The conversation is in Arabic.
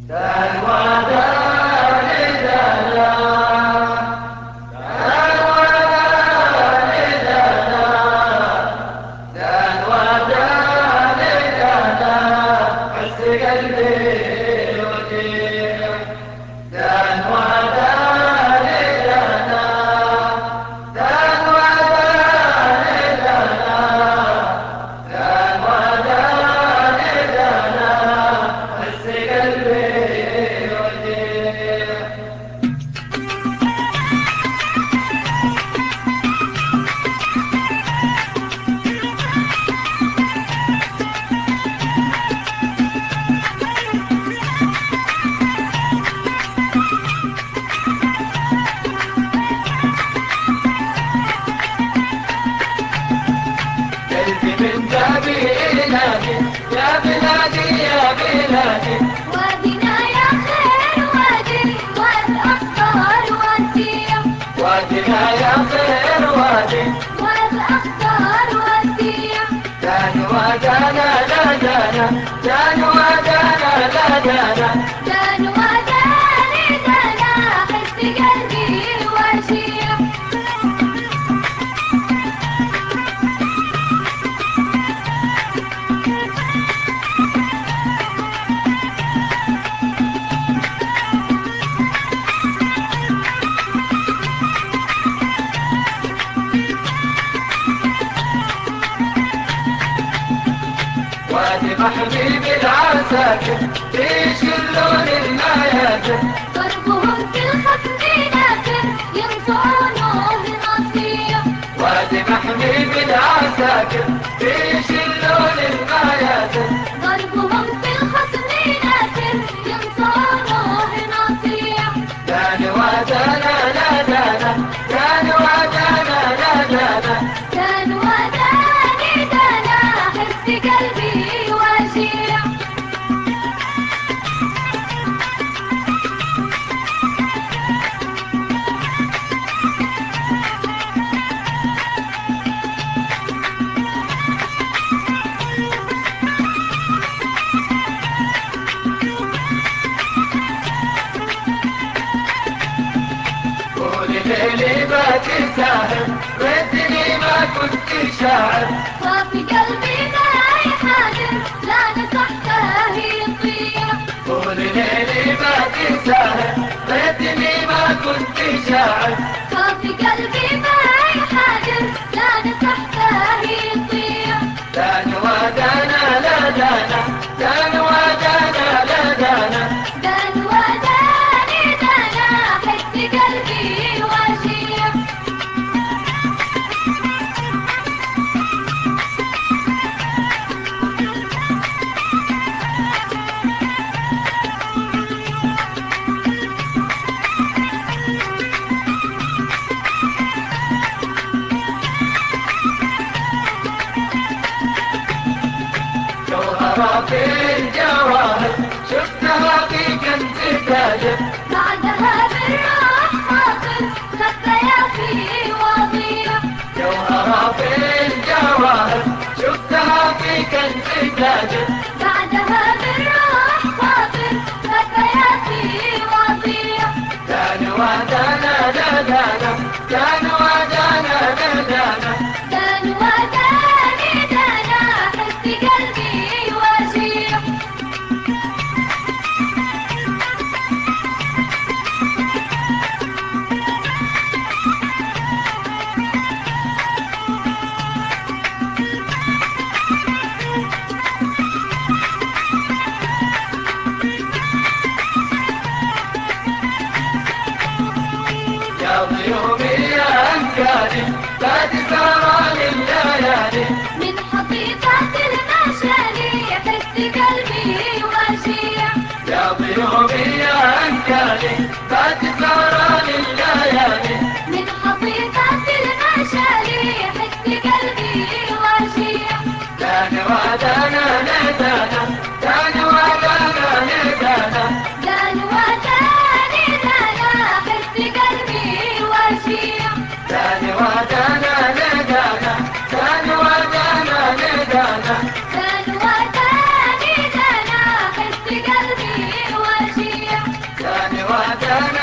يا بلادي يا بلادي وادنا يا خير وادي والأخضر والديم وادنا يا خير وادي والأخضر والديم دان ودانا لا دانا دان ودانا لا دانا دان وداني دانا حس قلبي وشيم وادي محبيب العساكر في شلون المياسر ضربهم في الخصم ناسر ينصونه نصير وادي محبيب العساكر في شلون المياسر ضربهم في الخصم ناسر ينصونه نصير دان ودانا لا دانا دان ودانا لا دانا دان وداني دانا حس قلبي وشيع قولي ليلي ما تساهل ردني ما كنت شاعر صافي قلبي معي حاضر لا نصحته يطير قولي ليلي ما تساهل ردني ما كنت شاعر صافي قلبي معي حاضر لا نصحته يطير دان ودانا لا دانا دان ودانا لا دانا دان وداني دانا حس قلبي وشيع جوهرة في الجواهر شفتها في كنز تاجر بعدها بالروح خاطر خفياتي وضيع جوهرة في الجواهر شفتها في كنز تاجر بعدها بالروح خاطر خفياتي وضيع دان ودانا لا دانا دان ودانا لا دانا دان وداني دانا حس قلبي وشيع يا ضيوفي يا أنكاري بعد سهران الليالي من حقيقة المشالي حس قلبي وشيع يا ضيوفي يا أنكاري بعد سهران الليالي من حقيقة المشالي حس قلبي وشيع دان ودانا ندانا دان ودانا ندانا دان وداني دانا حس قلبي وشيع دان ودانا ندانا دان ودانا ندانا دان وداني دانا حس قلبي وشيع جانا